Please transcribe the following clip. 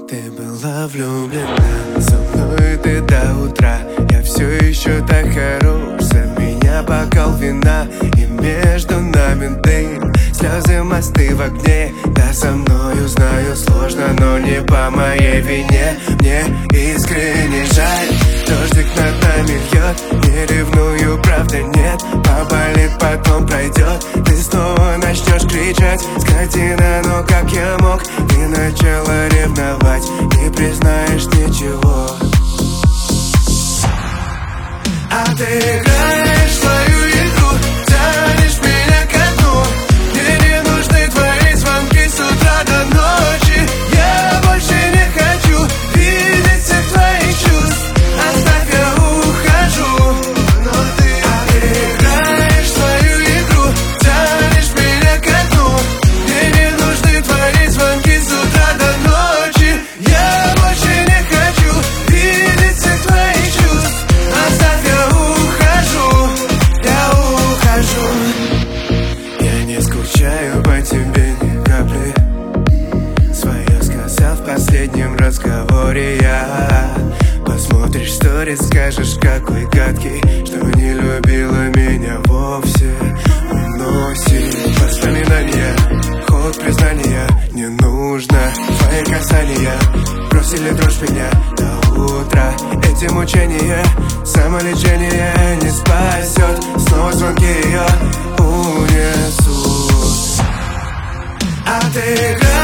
Ты была влюблена со мной ты до утра. Я все еще так хорош, за меня бокал вина, и между нами дым, слезы, мосты в огне. Да, со мною знаю сложно, но не по моей вине. Мне искренне жаль, дождик над нами льет. Не ревную, правда нет, поболит, потом пройдет. Ты снова начнешь кричать: скотина, но как я мог? Ты начала ревновать, не признаешь ничего. А ты играешь свою игру, тянешь меня ко дну. Мне не нужны твои звонки с утра до ночи. Я больше не хочу видеть всех твоих чувств. Оставь, я ухожу. Но ты играешь свою игру, тянешь меня ко дну. Мне не нужны твои звонки с утра до ночи. Я больше не хочу видеть всех твоих чувств. Оставь, я ухожу, я ухожу. Я не скучаю по тебе ни капли. Свое сказал в последнем разговоре я. Посмотришь сторис, скажешь, какой гадкий, что не любила меня вовсе. Уносит воспоминания, холод признания. Не нужно твои касания, бросили дрожь меня до утра. Эти мучения, самолечение не спасет. Снова звонки ее унесут. А ты